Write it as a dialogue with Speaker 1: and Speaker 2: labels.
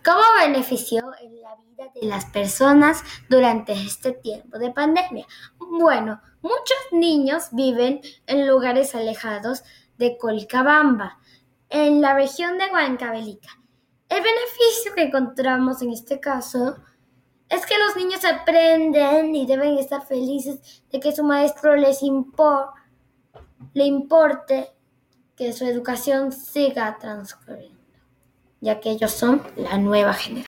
Speaker 1: ¿Cómo benefició en la vida de las personas durante este tiempo de pandemia? Bueno, muchos niños viven en lugares alejados de Colcabamba, en la región de Huancavelica. El beneficio que encontramos en este caso es que los niños aprenden y deben estar felices de que su maestro le importe que su educación siga transcurriendo, ya que ellos son la nueva generación.